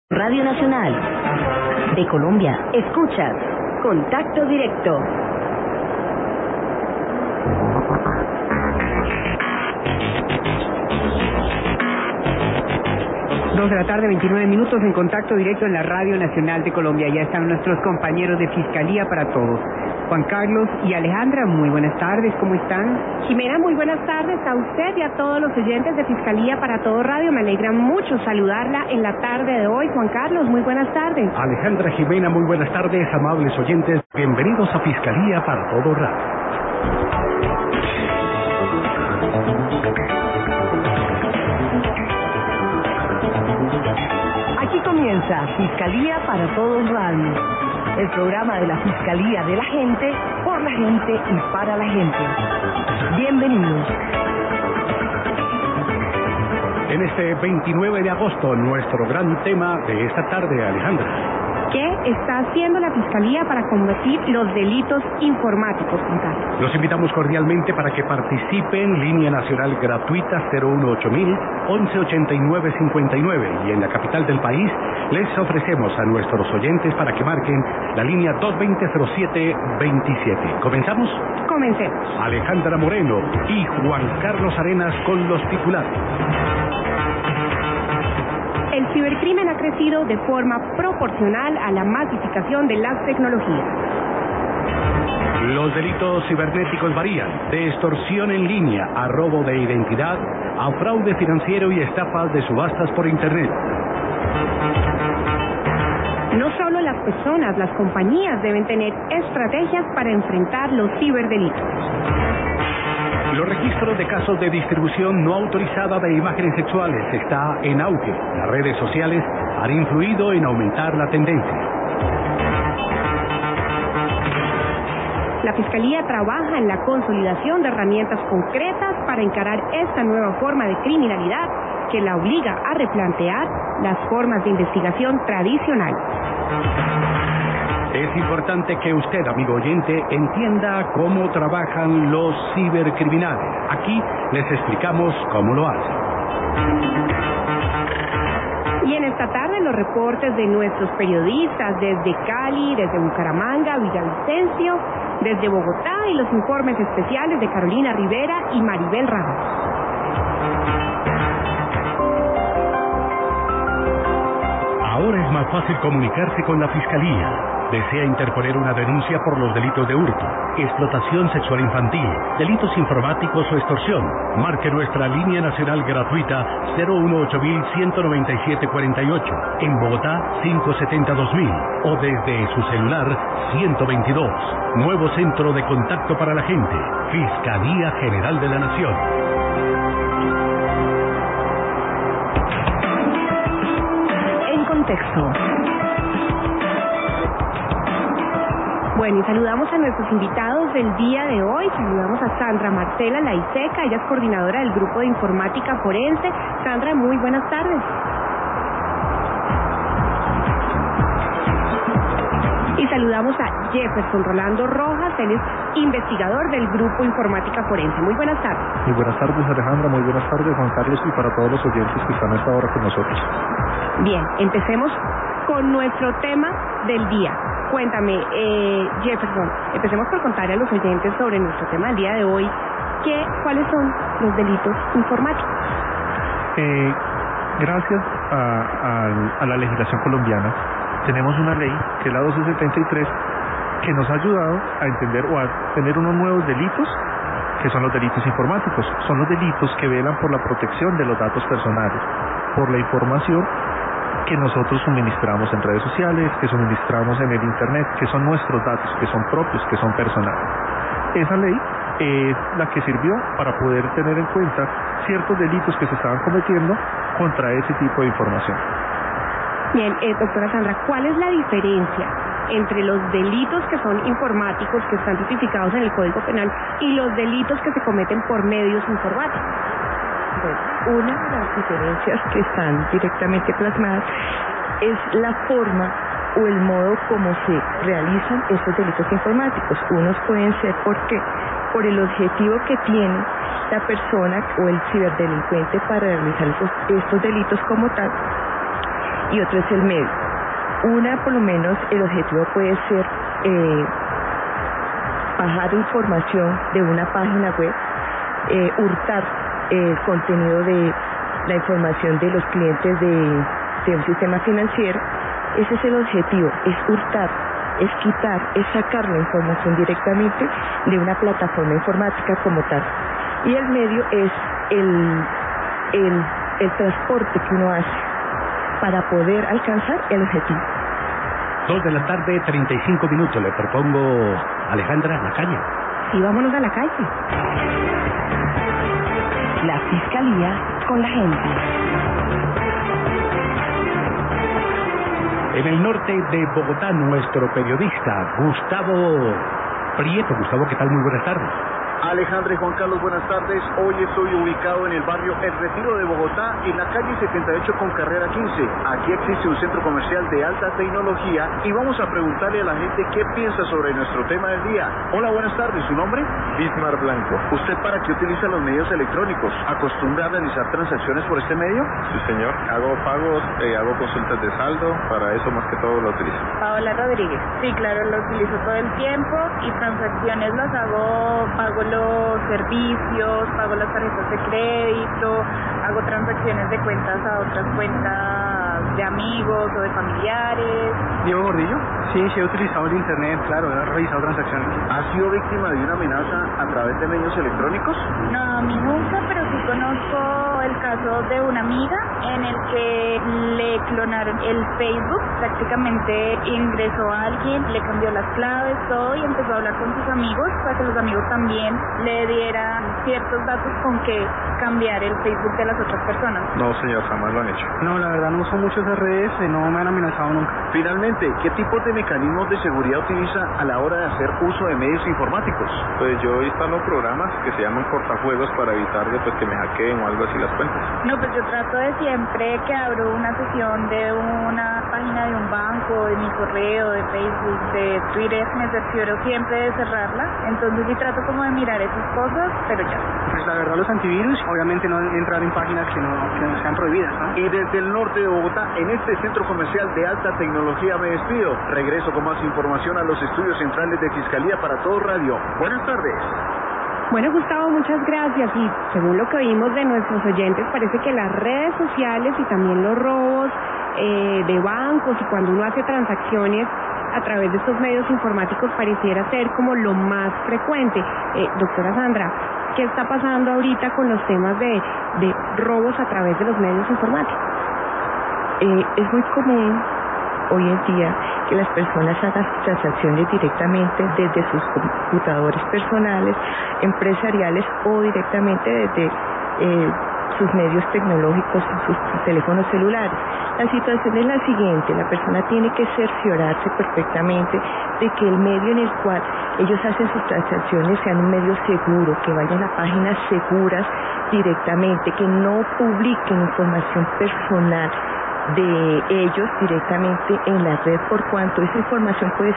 Radio Nacional de Colombia. Escuchas Contacto Directo. Dos de la tarde, 29 minutos en Contacto Directo en la Radio Nacional de Colombia. Ya están nuestros compañeros de Fiscalía para Todos. Juan Carlos y Alejandra, muy buenas tardes, ¿cómo están? Jimena, muy buenas tardes a usted y a todos los oyentes de Fiscalía para Todo Radio. Me alegra mucho saludarla en la tarde de hoy. Juan Carlos, muy buenas tardes. Alejandra, Jimena, muy buenas tardes, amables oyentes. Bienvenidos a Fiscalía para Todo Radio. Aquí comienza Fiscalía para Todos Radio, el programa de la Fiscalía de la gente, por la gente y para la gente. Bienvenidos. En este 29 de agosto, nuestro gran tema de esta tarde, Alejandra. ¿Qué está haciendo la Fiscalía para combatir los delitos informáticos, Juan Carlos? Los invitamos cordialmente para que participen. Línea nacional gratuita 018.000 118959, y en la capital del país les ofrecemos a nuestros oyentes para que marquen la línea 220-0727. ¿Comenzamos? Comencemos. Alejandra Moreno y Juan Carlos Arenas con los titulares. El cibercrimen ha crecido de forma proporcional a la masificación de las tecnologías. Los delitos cibernéticos varían, de extorsión en línea a robo de identidad, a fraude financiero y estafas de subastas por Internet. No solo las personas, las compañías deben tener estrategias para enfrentar los ciberdelitos. Los registros de casos de distribución no autorizada de imágenes sexuales está en auge. Las redes sociales han influido en aumentar la tendencia. La Fiscalía trabaja en la consolidación de herramientas concretas para encarar esta nueva forma de criminalidad que la obliga a replantear las formas de investigación tradicionales. Es importante que usted, amigo oyente, entienda cómo trabajan los cibercriminales. Aquí les explicamos cómo lo hacen. Y en esta tarde los reportes de nuestros periodistas desde Cali, desde Bucaramanga, Villavicencio, desde Bogotá, y los informes especiales de Carolina Rivera y Maribel Ramos. Ahora es más fácil comunicarse con la Fiscalía. ¿Desea interponer una denuncia por los delitos de hurto, explotación sexual infantil, delitos informáticos o extorsión? Marque nuestra línea nacional gratuita 018.197.48, en Bogotá 570-2000, o desde su celular 122. Nuevo centro de contacto para la gente, Fiscalía General de la Nación. En contexto. Bueno, y saludamos a nuestros invitados del día de hoy. Saludamos a Sandra Marcela Laiseca, ella es coordinadora del Grupo de Informática Forense. Sandra, muy buenas tardes. Y saludamos a Jefferson Rolando Rojas, él es investigador del Grupo Informática Forense. Muy buenas tardes. Muy buenas tardes, Alejandra, muy buenas tardes, Juan Carlos, y para todos los oyentes que están a esta hora con nosotros. Bien, empecemos con nuestro tema del día. Cuéntame, Jefferson, empecemos por contarle a los oyentes sobre nuestro tema del día de hoy, ¿cuáles son los delitos informáticos? Gracias a la legislación colombiana, tenemos una ley, que es la 1273, que nos ha ayudado a entender o a tener unos nuevos delitos, que son los delitos informáticos. Son los delitos que velan por la protección de los datos personales, por la información que nosotros suministramos en redes sociales, que suministramos en el Internet, que son nuestros datos, que son propios, que son personales. Esa ley es la que sirvió para poder tener en cuenta ciertos delitos que se estaban cometiendo contra ese tipo de información. Bien, doctora Sandra, ¿cuál es la diferencia entre los delitos que son informáticos, que están tipificados en el Código Penal, y los delitos que se cometen por medios informáticos? Bueno, una de las diferencias que están directamente plasmadas es la forma o el modo como se realizan estos delitos informáticos. Unos pueden ser por el objetivo que tiene la persona o el ciberdelincuente para realizar estos delitos como tal, y otro es el medio. Una, por lo menos, el objetivo puede ser bajar información de una página web, hurtar el contenido de la información de los clientes de un sistema financiero. Ese es el objetivo, es hurtar, es quitar, es sacar la información directamente de una plataforma informática como tal. Y el medio es el transporte que uno hace para poder alcanzar el objetivo. 2 de la tarde, 35 minutos. Le propongo, Alejandra, la calle. Sí, vámonos a la calle. La Fiscalía con la gente. En el norte de Bogotá, nuestro periodista Gustavo Prieto. Gustavo, ¿qué tal? Muy buenas tardes. Alejandra y Juan Carlos, buenas tardes. Hoy estoy ubicado en el barrio El Retiro de Bogotá, en la calle 78 con carrera 15. Aquí existe un centro comercial de alta tecnología y vamos a preguntarle a la gente qué piensa sobre nuestro tema del día. Hola, buenas tardes. ¿Su nombre? Bismar Blanco. ¿Usted para qué utiliza los medios electrónicos? ¿Acostumbra a realizar transacciones por este medio? Sí, señor. Hago pagos, hago consultas de saldo. Para eso más que todo lo utilizo. Paola Rodríguez. Sí, claro, lo utilizo todo el tiempo y transacciones las hago, pago los servicios, pago las tarjetas de crédito, hago transacciones de cuentas a otras cuentas de amigos o de familiares. Diego Gordillo. Sí, he utilizado el internet, claro, he realizado transacciones. ¿Ha sido víctima de una amenaza a través de medios electrónicos? No, a mí nunca, pero sí conozco el caso de una amiga en el que le clonaron el Facebook, prácticamente ingresó a alguien, le cambió las claves, todo, y empezó a hablar con sus amigos para que los amigos también le dieran ciertos datos con que cambiar el Facebook de las otras personas. No, señor, jamás lo han hecho. No, la verdad no uso mucho esas redes, no me han amenazado nunca. Finalmente, ¿qué tipo de mecanismos de seguridad utiliza a la hora de hacer uso de medios informáticos? Pues yo instalo programas que se llaman cortafuegos para evitar que me hackeen o algo así las cuentas. No, pues yo trato de siempre que abro una sesión de una página de un banco, de mi correo, de Facebook, de Twitter, me cercioro siempre de cerrarla. Entonces sí trato como de mirar esas cosas, pero ya. Pues la verdad los antivirus, obviamente no entrar en páginas que no sean prohibidas, ¿no? Y desde el norte de Bogotá, en este centro comercial de alta tecnología me despido. Regreso con más información a los estudios centrales de Fiscalía para Todo Radio. Buenas tardes. Bueno, Gustavo, muchas gracias. Y según lo que oímos de nuestros oyentes, parece que las redes sociales y también los robos de bancos y cuando uno hace transacciones a través de estos medios informáticos pareciera ser como lo más frecuente. Doctora Sandra, ¿qué está pasando ahorita con los temas de robos a través de los medios informáticos? Es muy común hoy en día que las personas hagan transacciones directamente desde sus computadores personales, empresariales o directamente desde sus medios tecnológicos, sus teléfonos celulares. La situación es la siguiente: la persona tiene que cerciorarse perfectamente de que el medio en el cual ellos hacen sus transacciones sean un medio seguro, que vayan a páginas seguras directamente, que no publiquen información personal de ellos directamente en la red, por cuanto esa información puede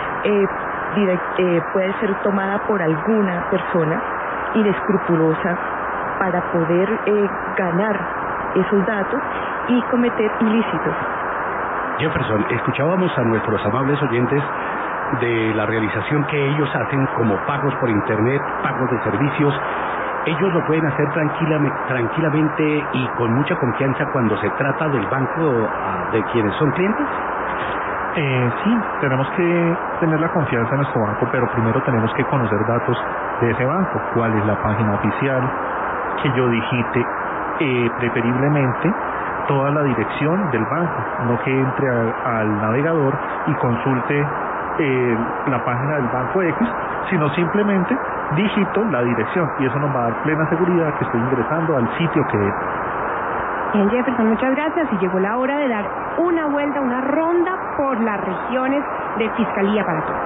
ser tomada por alguna persona inescrupulosa para poder ganar esos datos y cometer ilícitos. Jefferson, escuchábamos a nuestros amables oyentes de la realización que ellos hacen como pagos por internet, pagos de servicios. Ellos lo pueden hacer tranquilamente y con mucha confianza cuando se trata del banco de quienes son clientes. Sí, tenemos que tener la confianza en nuestro banco, pero primero tenemos que conocer datos de ese banco. ¿Cuál es la página oficial? Que yo digite preferiblemente toda la dirección del banco, no que entre al navegador y consulte la página del banco X, sino simplemente digito la dirección y eso nos va a dar plena seguridad que estoy ingresando al sitio que es. Bien, Jefferson, muchas gracias. Y llegó la hora de dar una vuelta, una ronda por las regiones de Fiscalía para Todos.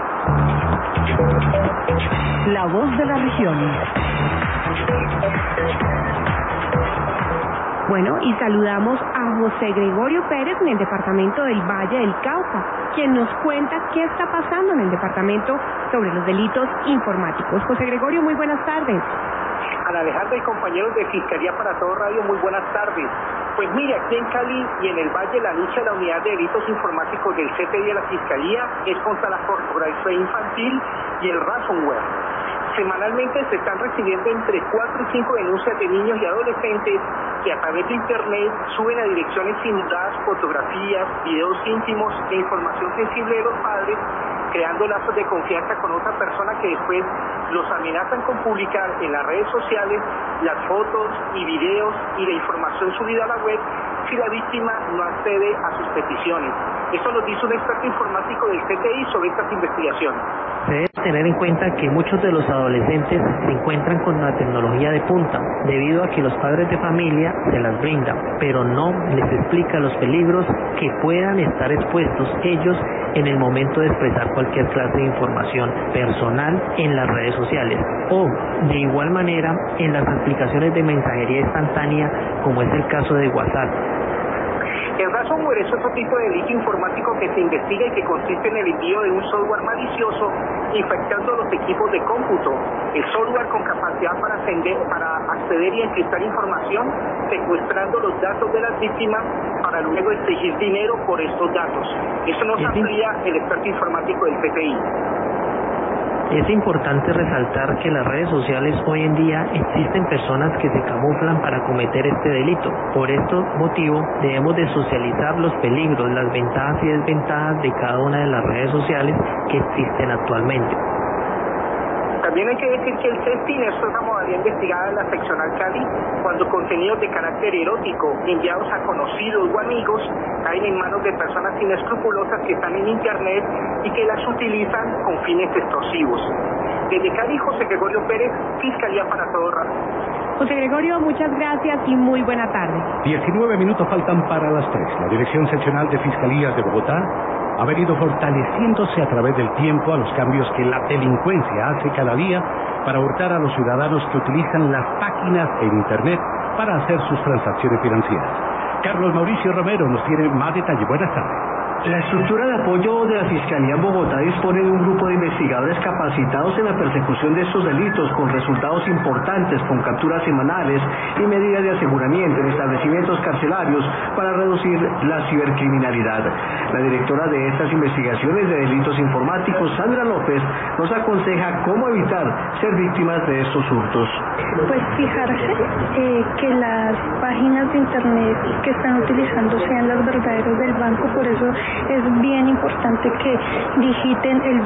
La voz de las regiones. Bueno, y saludamos a José Gregorio Pérez en el departamento del Valle del Cauca, quien nos cuenta qué está pasando en el departamento sobre los delitos informáticos. José Gregorio, muy buenas tardes. Ana Alejandra y compañeros de Fiscalía para Todo Radio, muy buenas tardes. Pues mire, aquí en Cali y en el Valle la lucha de la Unidad de Delitos Informáticos del CTI de la Fiscalía es contra la pornografía infantil y el ransomware. Semanalmente se están recibiendo entre 4 y 5 denuncias de niños y adolescentes que a través de Internet suben a direcciones simuladas fotografías, videos íntimos e información sensible de los padres, creando lazos de confianza con otra persona que después los amenazan con publicar en las redes sociales las fotos y videos y la información subida a la web si la víctima no accede a sus peticiones. Esto lo dice un experto informático del CTI sobre estas investigaciones. Se debe tener en cuenta que muchos de los adolescentes se encuentran con la tecnología de punta, debido a que los padres de familia se las brindan, pero no les explica los peligros que puedan estar expuestos ellos en el momento de expresar cualquier clase de información personal en las redes sociales, o de igual manera en las aplicaciones de mensajería instantánea, como es el caso de WhatsApp. El ransomware es otro tipo de delito informático que se investiga y que consiste en el envío de un software malicioso infectando los equipos de cómputo. El software con capacidad para acceder y encriptar información, secuestrando los datos de las víctimas para luego exigir dinero por estos datos. Eso nos amplía el experto informático del CTI. Es importante resaltar que en las redes sociales hoy en día existen personas que se camuflan para cometer este delito. Por este motivo debemos de socializar los peligros, las ventajas y desventajas de cada una de las redes sociales que existen actualmente. También hay que decir que el sexting es otra modalidad investigada en la seccional Cali cuando contenidos de carácter erótico enviados a conocidos o amigos caen en manos de personas inescrupulosas que están en internet y que las utilizan con fines extorsivos. Desde Cali, José Gregorio Pérez, Fiscalía para Todo Radio. José Gregorio, muchas gracias y muy buena tarde. 19 minutos faltan para las 3. La Dirección Seccional de Fiscalías de Bogotá ha venido fortaleciéndose a través del tiempo a los cambios que la delincuencia hace cada día para hurtar a los ciudadanos que utilizan las páginas en Internet para hacer sus transacciones financieras. Carlos Mauricio Romero nos tiene más detalle. Buenas tardes. La estructura de apoyo de la Fiscalía en Bogotá dispone de un grupo de investigadores capacitados en la persecución de estos delitos con resultados importantes, con capturas semanales y medidas de aseguramiento en establecimientos carcelarios para reducir la cibercriminalidad. La directora de estas investigaciones de delitos informáticos, Sandra López, nos aconseja cómo evitar ser víctimas de estos hurtos. Pues fijarse que las páginas de internet que están utilizando sean las verdaderas del banco, por eso es bien importante que digiten el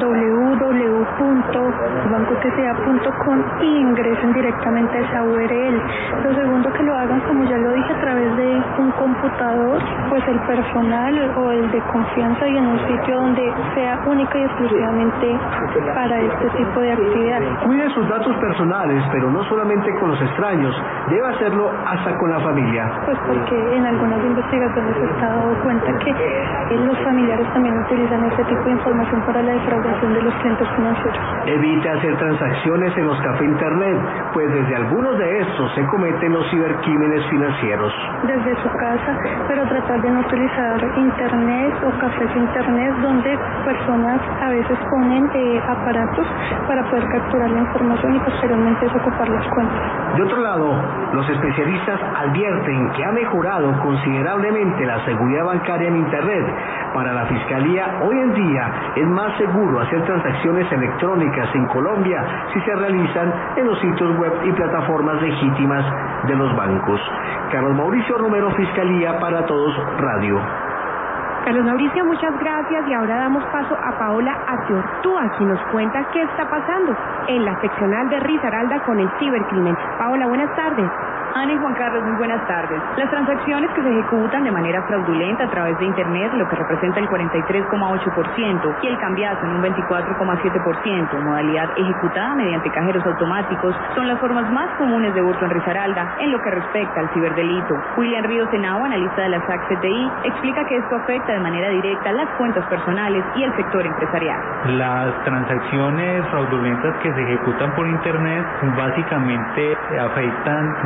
www.bancotca.com y ingresen directamente a esa URL. Lo segundo, que lo hagan, como ya lo dije, a través de un computador, pues el personal o el de confianza, y en un sitio donde sea única y exclusivamente para este tipo de actividades. Cuide sus datos personales, pero no solamente con los extraños, debe hacerlo hasta con la familia. Pues porque en algunas investigaciones se está dado cuenta que los familiares también utilizan este tipo de información para la defraudación de los clientes financieros. Evite hacer transacciones en los cafés internet, pues desde algunos de estos se cometen los cibercrímenes financieros. Desde su casa, pero tratar de no utilizar internet o cafés internet donde personas a veces ponen aparatos para poder capturar la información y posteriormente desocupar las cuentas. De otro lado, los especialistas advierten que ha mejorado considerablemente la seguridad bancaria en internet. Para la Fiscalía, hoy en día es más seguro hacer transacciones electrónicas en Colombia si se realizan en los sitios web y plataformas legítimas de los bancos. Carlos Mauricio Romero, Fiscalía para Todos Radio. Carlos Mauricio, muchas gracias, y ahora damos paso a Paola Atiortúa, quien nos cuenta qué está pasando en la seccional de Risaralda con el cibercrimen. Paola, buenas tardes. Ana y Juan Carlos, muy buenas tardes. Las transacciones que se ejecutan de manera fraudulenta a través de Internet, lo que representa el 43,8%, y el cambiazo en un 24,7%, modalidad ejecutada mediante cajeros automáticos, son las formas más comunes de hurto en Risaralda en lo que respecta al ciberdelito. William Ríos Henao, analista de la SAC CTI, explica que esto afecta de manera directa las cuentas personales y el sector empresarial. Las transacciones fraudulentas que se ejecutan por Internet básicamente afectan los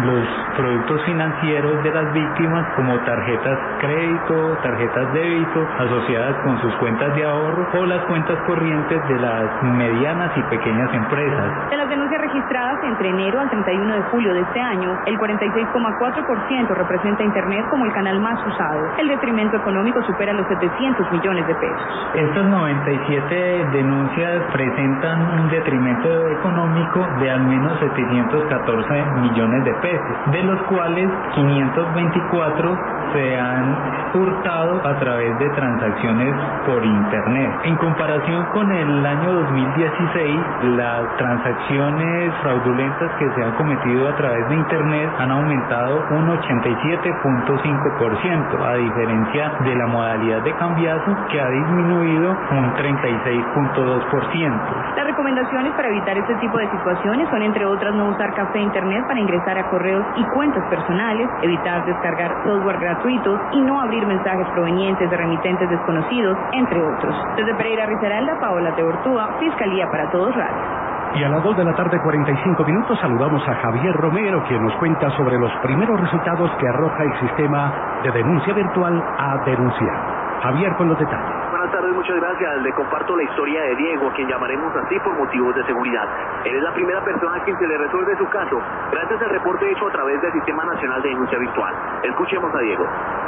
productos financieros de las víctimas como tarjetas crédito, tarjetas débito asociadas con sus cuentas de ahorro o las cuentas corrientes de las medianas y pequeñas empresas. De las denuncias registradas entre enero al 31 de julio de este año, el 46,4% representa Internet como el canal más usado. El detrimento económico supera los 700 millones de pesos. Estas 97 denuncias presentan un detrimento económico de al menos 714 millones de pesos, de los cuales 524 se han hurtado a través de transacciones por Internet. En comparación con el año 2016, las transacciones fraudulentas que se han cometido a través de Internet han aumentado un 87.5%, a diferencia de la modalidad de cambiazo, que ha disminuido un 36.2%. Las recomendaciones para evitar este tipo de situaciones son, entre otras, no usar café e Internet para ingresar a correos y cuentas personales, evitar descargar software gratuitos y no abrir mensajes provenientes de remitentes desconocidos, entre otros. Desde Pereira, Risaralda, Paola Teortúa, Fiscalía para Todos Radio. Y a las 2 de la tarde, 45 minutos, saludamos a Javier Romero, quien nos cuenta sobre los primeros resultados que arroja el sistema de denuncia virtual a denunciar. Javier, con los detalles. Buenas tardes, muchas gracias. Le comparto la historia de Diego, a quien llamaremos así por motivos de seguridad. Él es la primera persona a quien se le resuelve su caso, gracias al reporte hecho a través del Sistema Nacional de Denuncia Virtual. Escuchemos a Diego.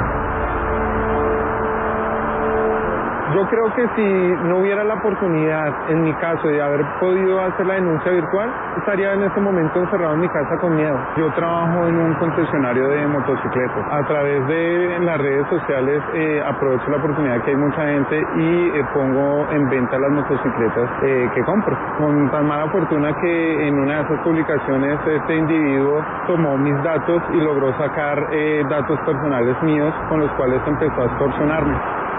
Yo creo que si no hubiera la oportunidad, en mi caso, de haber podido hacer la denuncia virtual, estaría en este momento encerrado en mi casa con miedo. Yo trabajo en un concesionario de motocicletas. A través de las redes sociales aprovecho la oportunidad que hay mucha gente y pongo en venta las motocicletas que compro. Con tan mala fortuna que en una de esas publicaciones este individuo tomó mis datos y logró sacar datos personales míos con los cuales empezó a extorsionarme.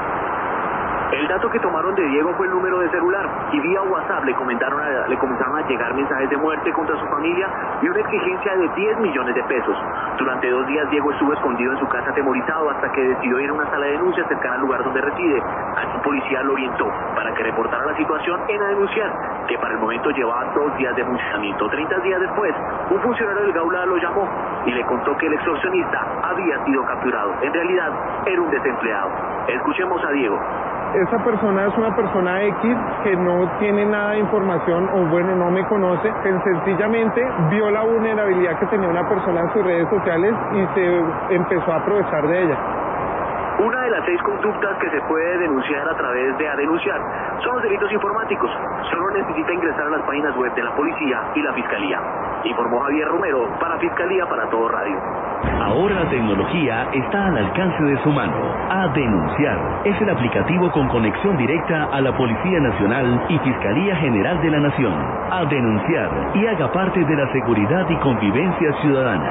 El dato que tomaron de Diego fue el número de celular y vía WhatsApp le comenzaron a llegar mensajes de muerte contra su familia y una exigencia de 10 millones de pesos. Durante 2 días Diego estuvo escondido en su casa atemorizado hasta que decidió ir a una sala de denuncias cercana al lugar donde reside. Aquí un policía lo orientó para que reportara la situación en a denunciar, que para el momento llevaba 2 días de funcionamiento. 30 días después, un funcionario del Gaula lo llamó y le contó que el extorsionista había sido capturado. En realidad, era un desempleado. Escuchemos a Diego. Esa persona es una persona X que no tiene nada de información o bueno, no me conoce, que sencillamente vio la vulnerabilidad que tenía una persona en sus redes sociales y se empezó a aprovechar de ella. Una de las 6 conductas que se puede denunciar a través de A Denunciar son los delitos informáticos. Solo necesita ingresar a las páginas web de la policía y la fiscalía. Informó Javier Romero para Fiscalía para Todo Radio. Ahora la tecnología está al alcance de su mano. A Denunciar es el aplicativo con conexión directa a la Policía Nacional y Fiscalía General de la Nación. A Denunciar y haga parte de la seguridad y convivencia ciudadana.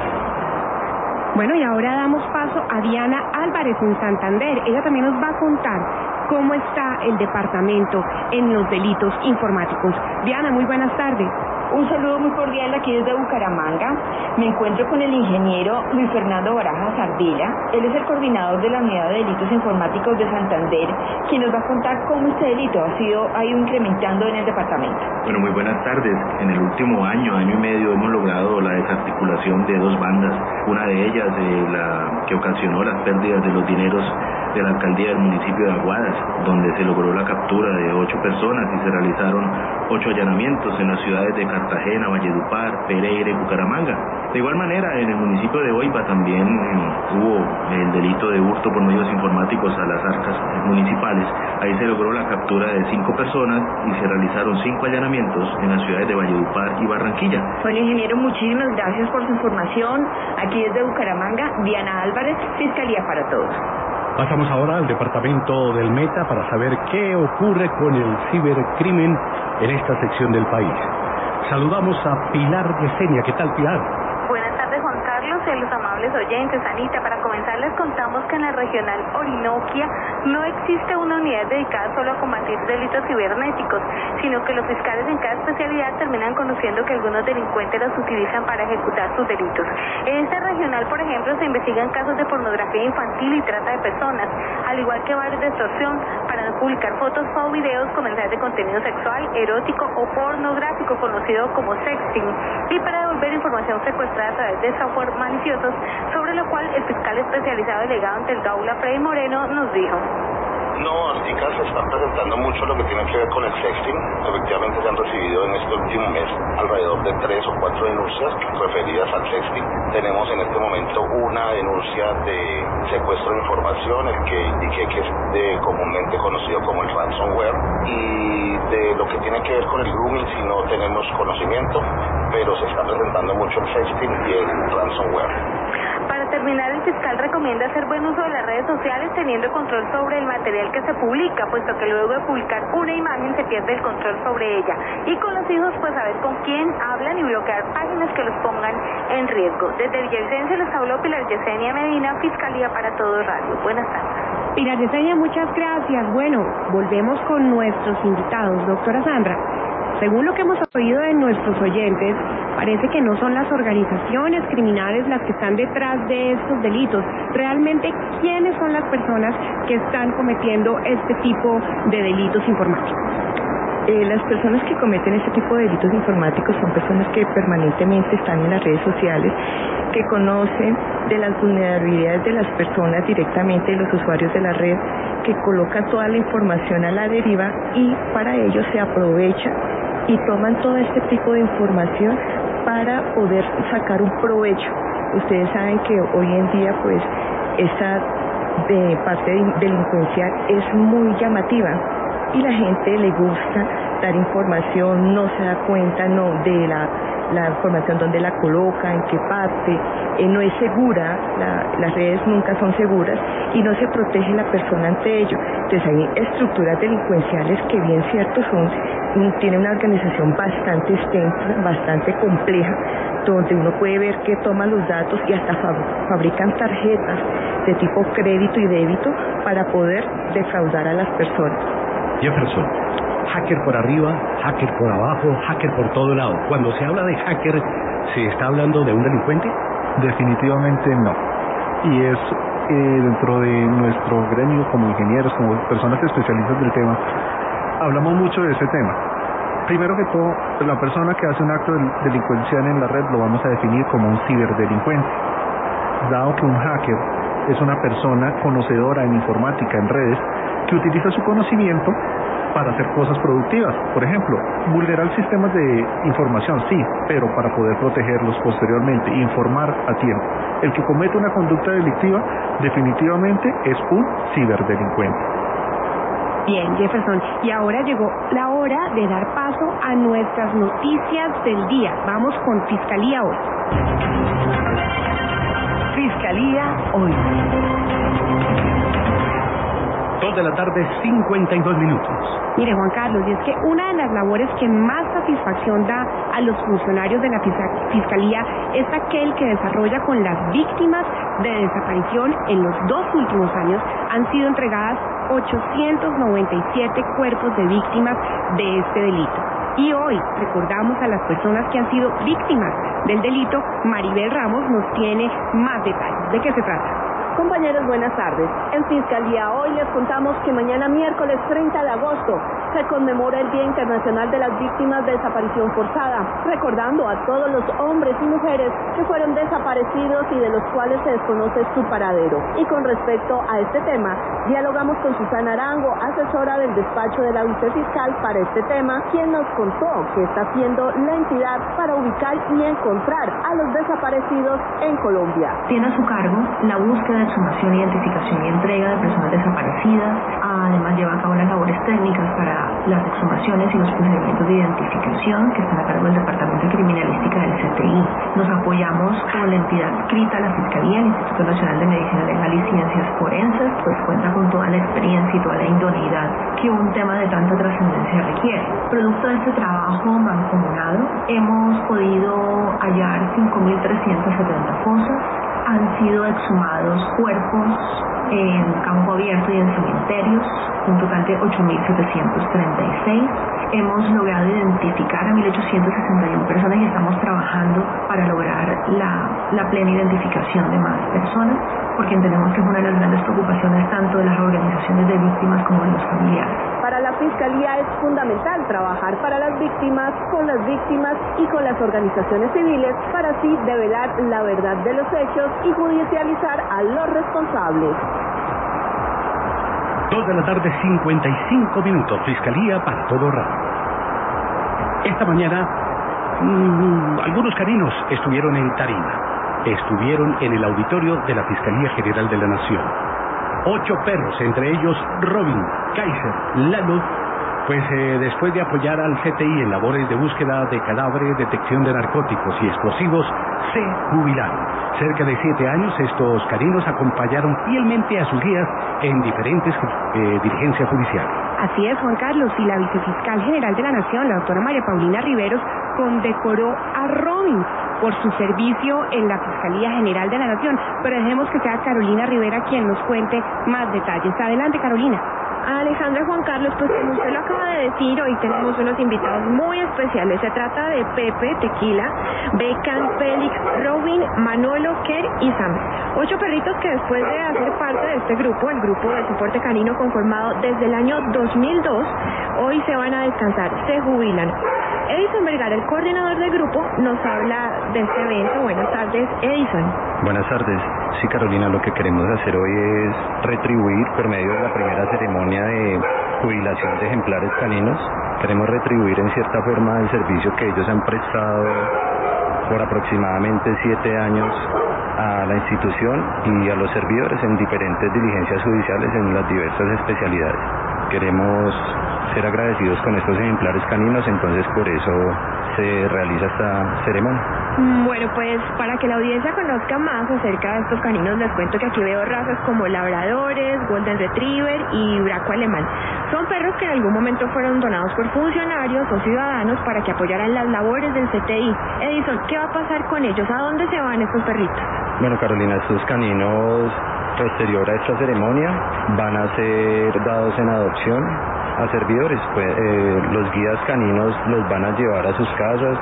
Bueno, y ahora damos paso a Diana Álvarez en Santander. Ella también nos va a contar cómo está el departamento en los delitos informáticos. Diana, muy buenas tardes. Un saludo muy cordial aquí desde Bucaramanga. Me encuentro con el ingeniero Luis Fernando Barajas Ardila. Él es el coordinador de la Unidad de Delitos Informáticos de Santander, quien nos va a contar cómo este delito ha ido incrementando en el departamento. Bueno, muy buenas tardes. En el último año y medio hemos logrado la desarticulación de 2 bandas. Una de ellas, la que ocasionó las pérdidas de los dineros de la alcaldía del municipio de Aguadas, donde se logró la captura de 8 personas y se realizaron 8 allanamientos en las ciudades de Cartagena, Valledupar, Pereira y Bucaramanga. De igual manera, en el municipio de Oiva también hubo el delito de hurto por medios informáticos a las arcas municipales. Ahí se logró la captura de 5 personas y se realizaron 5 allanamientos en las ciudades de Valledupar y Barranquilla. Bueno, ingeniero, muchísimas gracias por su información. Aquí desde Bucaramanga, Diana Álvarez, Fiscalía para Todos. Pasamos ahora al departamento del Meta para saber qué ocurre con el cibercrimen en esta sección del país. Saludamos a Pilar Yesenia. ¿Qué tal, Pilar? Buenas tardes, Juan Carlos, y a los amables oyentes. Anita, para comenzar les contamos que en la regional Orinoquia no existe una unidad dedicada solo a combatir delitos cibernéticos, sino que los fiscales en cada especialidad terminan conociendo que algunos delincuentes los utilizan para ejecutar sus delitos. En esta regional, por ejemplo, se investigan casos de pornografía infantil y trata de personas, al igual que varios de extorsión, para no publicar fotos o videos con mensajes de contenido sexual, erótico o pornográfico, conocido como sexting, y para devolver información secuestrada a través de software maliciosos, sobre lo cual el fiscal especializado delegado ante el Gaula, Freddy Moreno, nos dijo. No, Artica, se están presentando mucho lo que tiene que ver con el sexting. Efectivamente se han recibido en este último mes alrededor de 3 o 4 denuncias referidas al sexting. Tenemos en este momento una denuncia de secuestro de información, el que indiqué que es comúnmente conocido como el ransomware, y de lo que tiene que ver con el grooming si no tenemos conocimiento, pero se está presentando mucho el sexting y el ransomware. Para terminar, el fiscal recomienda hacer buen uso de las redes sociales teniendo control sobre el material que se publica, puesto que luego de publicar una imagen se pierde el control sobre ella. Y con los hijos, pues saber con quién hablan y bloquear páginas que los pongan en riesgo. Desde Villavicencio les habló Pilar Yesenia Medina, Fiscalía para Todo Radio. Buenas tardes. Pilar Yesenia, muchas gracias. Bueno, volvemos con nuestros invitados. Doctora Sandra, según lo que hemos oído de nuestros oyentes, parece que no son las organizaciones criminales las que están detrás de estos delitos. Realmente, ¿quiénes son las personas que están cometiendo este tipo de delitos informáticos? Las personas que cometen este tipo de delitos informáticos son personas que permanentemente están en las redes sociales, que conocen de las vulnerabilidades de las personas directamente, de los usuarios de la red, que colocan toda la información a la deriva y para ello se aprovechan y toman todo este tipo de información para poder sacar un provecho. Ustedes saben que hoy en día pues esa parte delincuencial es muy llamativa y la gente le gusta dar información, no se da cuenta de la información, dónde la coloca, en qué parte, no es segura, las redes nunca son seguras y no se protege la persona ante ello. Entonces hay estructuras delincuenciales que bien cierto tienen una organización bastante extensa, bastante compleja, donde uno puede ver que toman los datos y hasta fabrican tarjetas de tipo crédito y débito para poder defraudar a las personas. Jefferson, hacker por arriba, hacker por abajo, hacker por todo lado. Cuando se habla de hacker, ¿se está hablando de un delincuente? Definitivamente no. Y es dentro de nuestro gremio como ingenieros, como personas especialistas del tema, hablamos mucho de ese tema. Primero que todo, la persona que hace un acto delincuencial en la red lo vamos a definir como un ciberdelincuente. Dado que un hacker es una persona conocedora en informática, en redes, que utiliza su conocimiento para hacer cosas productivas. Por ejemplo, vulnerar sistemas de información, sí, pero para poder protegerlos posteriormente, informar a tiempo. El que comete una conducta delictiva definitivamente es un ciberdelincuente. Bien, Jefferson, y ahora llegó la hora de dar paso a nuestras noticias del día. Vamos con Fiscalía Hoy. Fiscalía Hoy. 2 de la tarde, 52 minutos. Mire, Juan Carlos, y es que una de las labores que más satisfacción da a los funcionarios de la Fiscalía es aquel que desarrolla con las víctimas de desaparición. En los 2 últimos años han sido entregadas 897 cuerpos de víctimas de este delito. Y hoy recordamos a las personas que han sido víctimas del delito. Maribel Ramos nos tiene más detalles. ¿De qué se trata? Compañeros, buenas tardes. En Fiscalía Hoy les contamos que mañana miércoles 30 de agosto se conmemora el Día Internacional de las Víctimas de Desaparición Forzada, recordando a todos los hombres y mujeres que fueron desaparecidos y de los cuales se desconoce su paradero. Y con respecto a este tema, dialogamos con Susana Arango, asesora del despacho de la vicefiscal para este tema, quien nos contó qué está haciendo la entidad para ubicar y encontrar a los desaparecidos en Colombia. Tiene a su cargo la búsqueda, exhumación, identificación y entrega de personas desaparecidas. Además lleva a cabo las labores técnicas para las exhumaciones y los procedimientos de identificación que están a cargo del Departamento de Criminalística del CTI. Nos apoyamos con la entidad adscrita a la Fiscalía, el Instituto Nacional de Medicina Legal y Ciencias Forenses, pues cuenta con toda la experiencia y toda la idoneidad que un tema de tanta trascendencia requiere. Producto de este trabajo mancomunado, hemos podido hallar 5.370 fosas. Han sido exhumados cuerpos en campo abierto y en cementerios, un total de 8.736. Hemos logrado identificar a 1.861 personas y estamos trabajando para lograr la plena identificación de más personas, porque entendemos que es una de las grandes preocupaciones tanto de las organizaciones de víctimas como de los familiares. Para la Fiscalía es fundamental trabajar para las víctimas y con las organizaciones civiles para así develar la verdad de los hechos y judicializar a los responsables. 2 de la tarde, 55 minutos. Fiscalía para todo radio. Esta mañana, algunos caninos estuvieron en Tarima. Estuvieron en el auditorio de la Fiscalía General de la Nación. 8 perros, entre ellos Robin, Kaiser, Lalo, pues después de apoyar al CTI en labores de búsqueda de cadáveres, detección de narcóticos y explosivos, se jubilaron. Cerca de 7 años, estos caninos acompañaron fielmente a sus guías en diferentes diligencias judiciales. Así es, Juan Carlos, y la vicefiscal general de la Nación, la doctora María Paulina Riveros, condecoró a Robin por su servicio en la Fiscalía General de la Nación. Pero dejemos que sea Carolina Rivera quien nos cuente más detalles. Adelante, Carolina. Alejandra, Juan Carlos, pues como usted lo acaba de decir, hoy tenemos unos invitados muy especiales. Se trata de Pepe, Tequila, Beckham, Félix, Robin, Manolo, Ker y Sam. 8 perritos que después de hacer parte de este grupo, el grupo de soporte canino conformado desde el año 2002, hoy se van a descansar, se jubilan. Edison Vergara, el coordinador del grupo, nos habla de este evento. Buenas tardes, Edison. Buenas tardes. Sí, Carolina, lo que queremos hacer hoy es retribuir por medio de la primera ceremonia de jubilación de ejemplares caninos. Queremos retribuir en cierta forma el servicio que ellos han prestado por aproximadamente 7 años a la institución y a los servidores en diferentes diligencias judiciales en las diversas especialidades. Queremos ser agradecidos con estos ejemplares caninos, entonces por eso se realiza esta ceremonia. Bueno, pues para que la audiencia conozca más acerca de estos caninos, les cuento que aquí veo razas como labradores, golden retriever y braco alemán. Son perros que en algún momento fueron donados por funcionarios o ciudadanos para que apoyaran las labores del CTI. Edison, ¿qué va a pasar con ellos? ¿A dónde se van estos perritos? Bueno, Carolina, estos caninos, posterior a esta ceremonia, van a ser dados en adopción a servidores. Pues los guías caninos los van a llevar a sus casas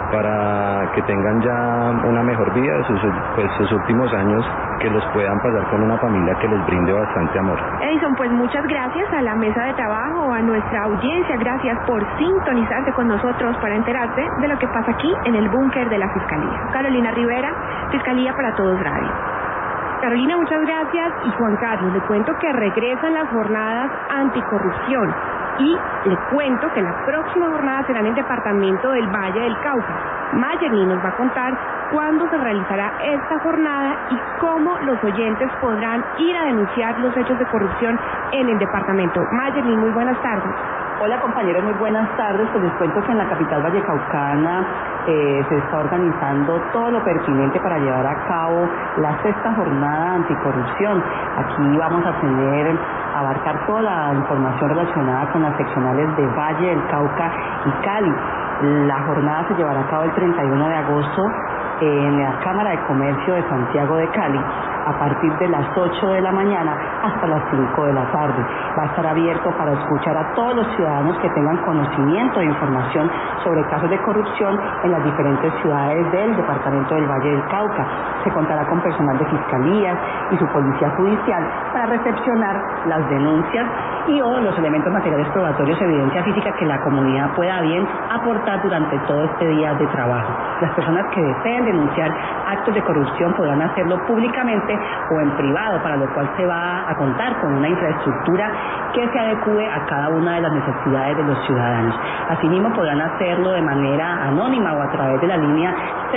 para que tengan ya una mejor vida, sus últimos años, que los puedan pasar con una familia que les brinde bastante amor. Edison, pues muchas gracias a la mesa de trabajo, a nuestra audiencia, gracias por sintonizarse con nosotros para enterarse de lo que pasa aquí en el búnker de la Fiscalía. Carolina Rivera, Fiscalía para Todos Radio. Carolina, muchas gracias. Y Juan Carlos, le cuento que regresan las jornadas anticorrupción. Y le cuento que las próximas jornadas serán en el departamento del Valle del Cauca. Mayerly nos va a contar cuándo se realizará esta jornada y cómo los oyentes podrán ir a denunciar los hechos de corrupción en el departamento. Mayerly, muy buenas tardes. Hola compañeros, muy buenas tardes. Pues les cuento que en la capital vallecaucana se está organizando todo lo pertinente para llevar a cabo la 6ª jornada anticorrupción. Aquí vamos a abarcar toda la información relacionada con las seccionales de Valle del Cauca y Cali. La jornada se llevará a cabo el 31 de agosto en la Cámara de Comercio de Santiago de Cali, a partir de las 8 de la mañana hasta las 5 de la tarde. Va a estar abierto para escuchar a todos los ciudadanos que tengan conocimiento e información sobre casos de corrupción en las diferentes ciudades del departamento del Valle del Cauca. Se contará con personal de fiscalías y su policía judicial para recepcionar las denuncias y o los elementos materiales probatorios, evidencia física que la comunidad pueda bien aportar durante todo este día de trabajo. Las personas que deseen denunciar actos de corrupción podrán hacerlo públicamente o en privado, para lo cual se va a contar con una infraestructura que se adecue a cada una de las necesidades de los ciudadanos. Asimismo, podrán hacerlo de manera anónima o a través de la línea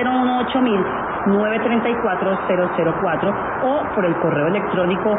018-934-004 o por el correo electrónico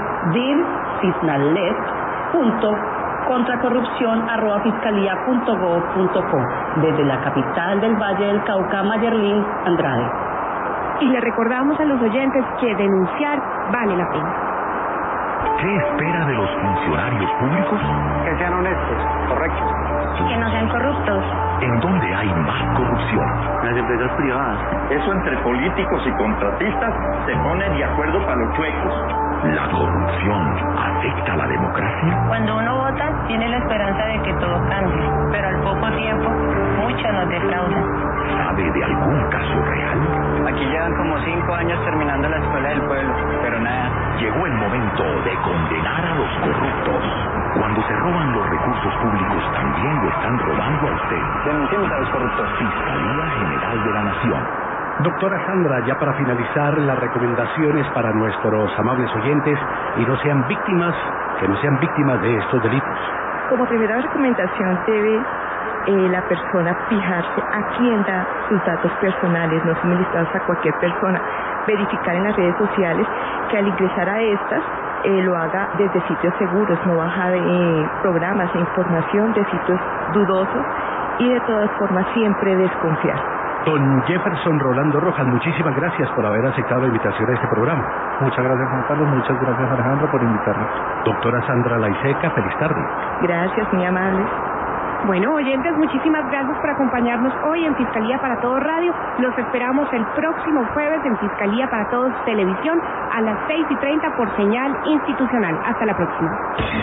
dircisnales.contracorrupción@fiscalía.gov.co. Desde la capital del Valle del Cauca, Mayerlín Andrade. Y le recordamos a los oyentes que denunciar vale la pena. ¿Qué espera de los funcionarios públicos? Que sean honestos, correctos. Que no sean corruptos. ¿En dónde hay más corrupción? Las empresas privadas. Eso entre políticos y contratistas se pone de acuerdo para los chuecos. ¿La corrupción afecta a la democracia? Cuando uno vota, tiene la esperanza de que todo cambie, pero al poco tiempo, muchos nos defraudan. ¿Sabe de algún caso real? Aquí llevan como 5 años terminando la escuela del pueblo, pero nada. Llegó el momento de condenar a los corruptos. Cuando se roban los recursos públicos, también lo están robando a usted. Denunciemos a los corruptos. Fiscalía General de la Nación. Doctora Sandra, ya para finalizar, las recomendaciones para nuestros amables oyentes y que no sean víctimas de estos delitos. Como primera recomendación debe la persona fijarse a quién da sus datos personales, no suministrados a cualquier persona, verificar en las redes sociales que al ingresar a estas lo haga desde sitios seguros, no bajar programas e información de sitios dudosos y de todas formas siempre desconfiar. Don Jefferson Rolando Rojas, muchísimas gracias por haber aceptado la invitación a este programa. Muchas gracias, Juan Carlos. Muchas gracias, Alejandra, por invitarnos. Doctora Sandra Laiseca, feliz tarde. Gracias, muy amables. Bueno, oyentes, muchísimas gracias por acompañarnos hoy en Fiscalía para Todos Radio. Los esperamos el próximo jueves en Fiscalía para Todos Televisión a las 6:30 por señal institucional. Hasta la próxima.